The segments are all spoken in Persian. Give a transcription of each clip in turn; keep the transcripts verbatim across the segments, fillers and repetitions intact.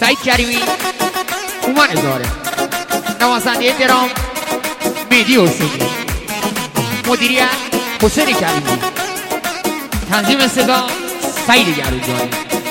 سعید کریمی اومن هزاره، نوازنده درام مهدی حسینی، مدیریت حسین کریمی، تنظیم صدا سعید گروجانی.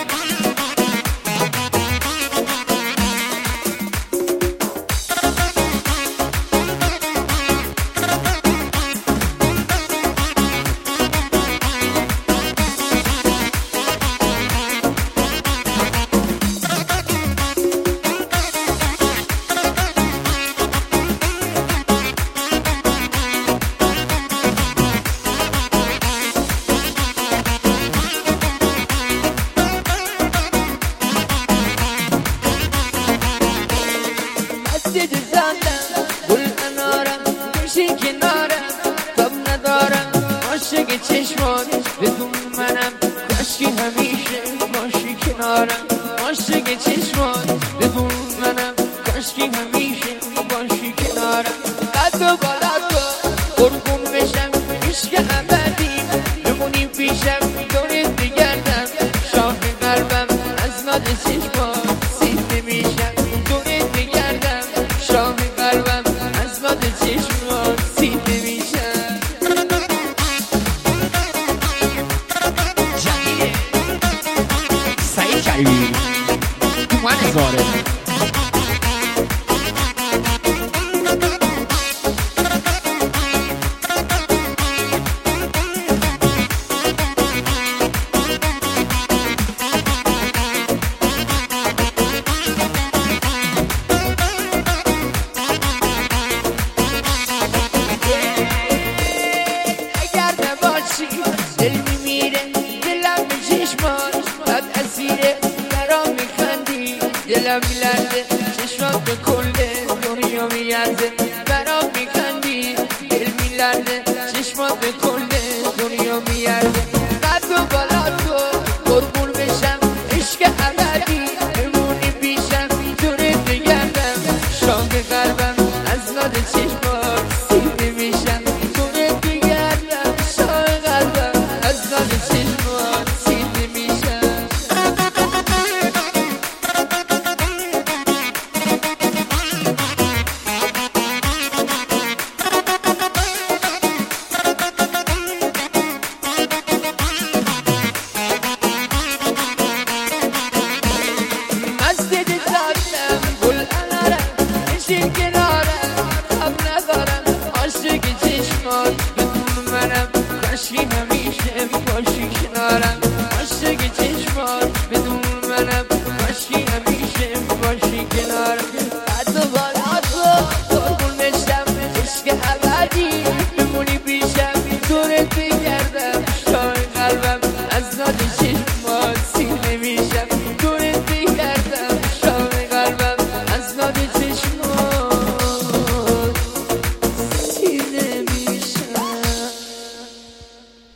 چشمان بدون منم کاشکی همیشه باشی کنارم، عاشق چشمان بدون منم کاشکی همیشه باشی کنارم. قد و بالت با قربون بشم عشق ابدی بمونی پیشم دورت بگردم، شاه قلبم از ناد چشمان سید نمیشم، دورت بگردم شاه قلبم از ناد چشمان سید نمیشم. اومن هزاره، اگر نباشی دل میمیره، دلم به چشمان بد اسیره، برام میخندی دلم میلرزه، چشمات به کل دنیا میارزه، برام میخندی دل میلرزه، چشمات به کل دنیا میارزه. قد و بالا تو قربون بشم عشق ابدی بمونی پیشم، دورت بگردم شاه قلبم از ناد چشمات سید نمیشم، دورت بگردم شاه قلبم از ناد چشمات سید نمیشم. بدون منم کاشکی همیشه باشی کنارم، عاشق چشمان بدون منم کاشکی همیشه باشی کنارم. قد و بالات رو قربون بشم عشق ابدی بمونی پیشم، دورت بگردم شاه قلبم از